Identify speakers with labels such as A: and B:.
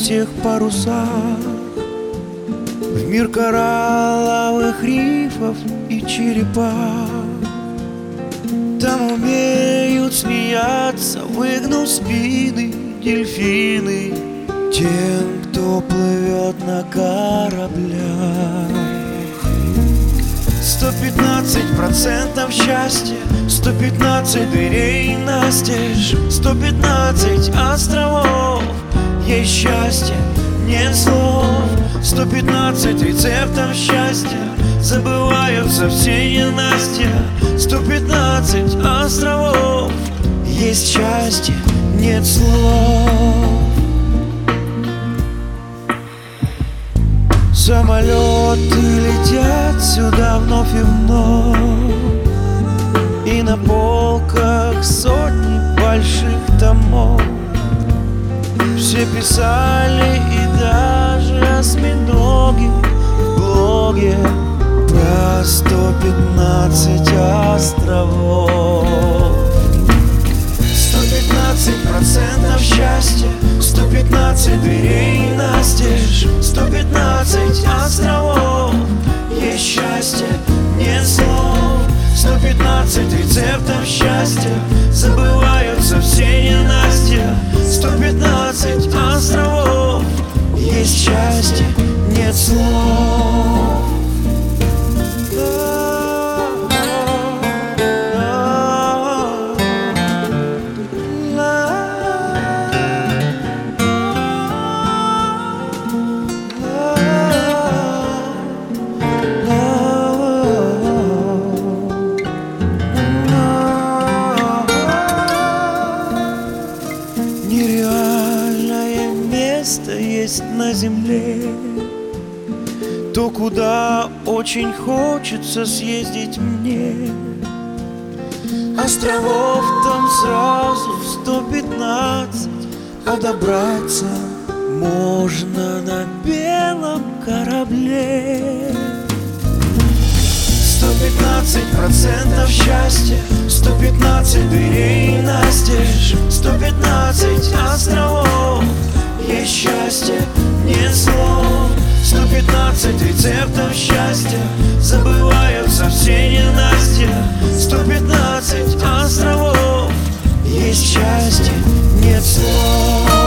A: всех парусах, в мир коралловых рифов и черепах. Там умеют смеяться, выгнув спины, дельфины тем, кто плывет на кораблях. 115% счастья, 115 дверей настежь, 115 островов. Есть счастье, нет слов. 115 рецептов счастья, забываются все ненастья. 115 островов. Есть счастье, нет слов. Самолеты летят сюда вновь и вновь, и на полках сотни больших томов. Все писали, и даже осьминоги в блоге про 115 островов. 115% счастья, 115 дверей настежь, 115 островов. Есть счастье, нет слов. 115 рецептов счастья, забываются все ненастья. 115 островов. Есть счастье, нет слов. Нереальное место есть на земле, то, куда очень хочется съездить мне. Островов там сразу 115, а добраться можно на белом корабле. 115% счастья, 115 дверей настежь, 115 островов. Есть счастье, нет слов. 115 рецептов счастья, забываются все ненастья. 115 островов. Есть счастье, нет слов.